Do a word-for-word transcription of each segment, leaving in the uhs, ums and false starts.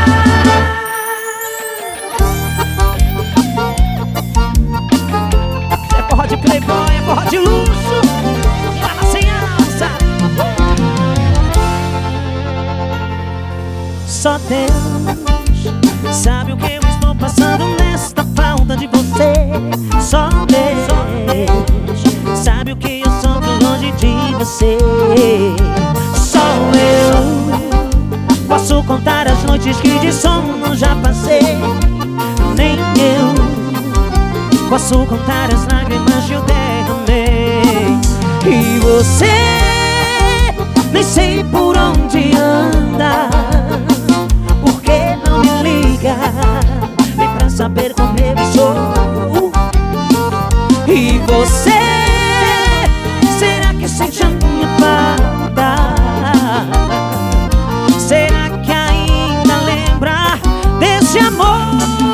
É forró de playboy, é forró de luxo. Lava sem alça. Só Deus sabe o que eu estou passando nesta falta de você. Só Deus sabe o que eu sofro longe de você. Só eu posso contar as noites que de sono já passei. Nem eu posso contar as lágrimas que eu derramei. E você nem sei por onde anda, porque não me liga nem pra saber como eu sou. E você, será que sente a minha falta? Será que ainda lembra desse amor?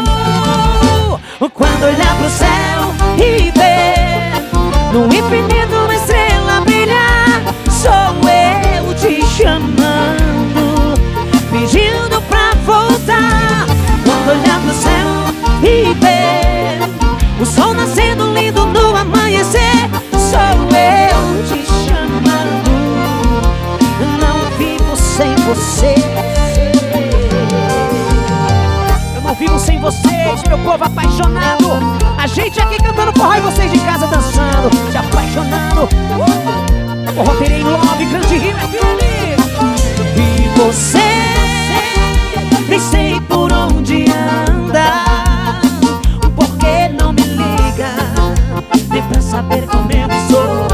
Quando olhar pro céu e ver no infinito uma estrela brilhar, sou eu te chamando, pedindo pra voltar. Quando olhar pro céu e ver o sol nascendo lindo no amanhecer, sou eu te chamando, não vivo sem você. Eu não vivo sem vocês, meu povo apaixonado. A gente aqui cantando forró e vocês de casa dançando, se apaixonando. uh! Forró Terei Love, Grande Rio F M. E você nem sei por onde anda, porque não me liga nem pra saber como eu sou.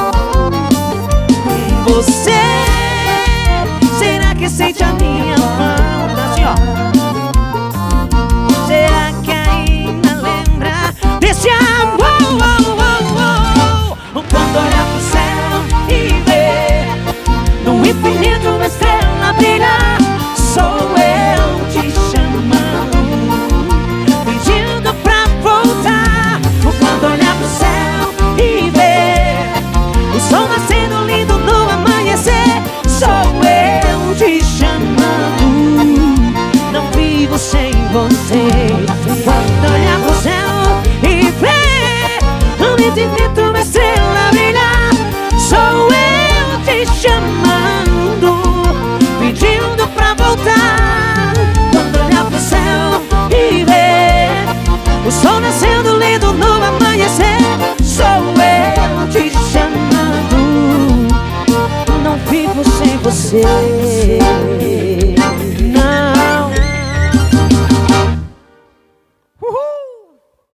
E você, será que sente a minha falta? Assim, ó. Será que ainda lembra desse amor? Quando olhar pro céu e ver no infinito uma estrela brilhar, sou eu te chamando, pedindo pra voltar. Quando olhar pro céu e ver o sol nascendo lindo no amanhecer, sou eu te chamando, não vivo sem você. Quando olhar pro céu e ver no infinito uma estrela brilhar, sou eu te chamando, pedindo pra voltar. Quando olhar pro céu e ver o sol nascendo lindo no amanhecer, sou eu te chamando, não vivo sem você.